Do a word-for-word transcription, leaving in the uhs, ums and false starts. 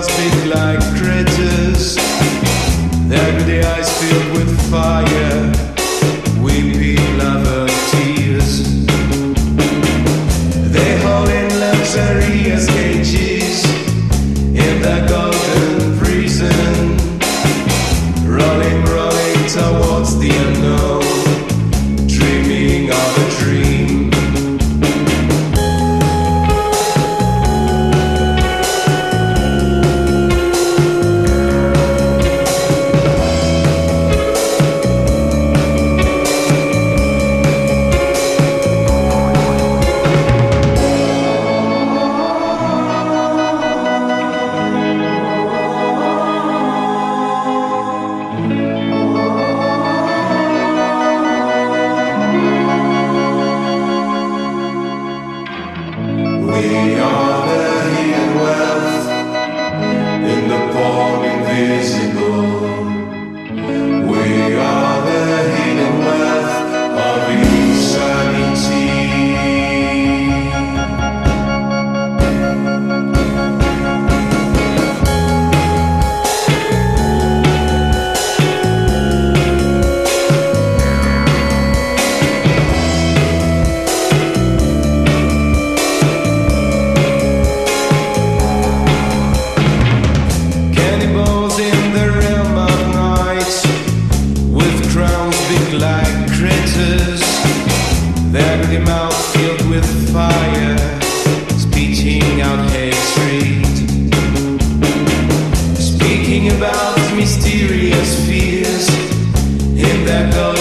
mouths big like critters, their greedy eyes filled with fire, weepy lover tears. They hold in luxurious cages in their golden prison, rolling, rolling towards the unknown, dreaming of a dream. We are the hidden wealth in the poor invisible. We are the hidden wealth of insanity. Like critters, their greedy mouth filled with fire, speaking out hatred, speaking about mysterious fears in their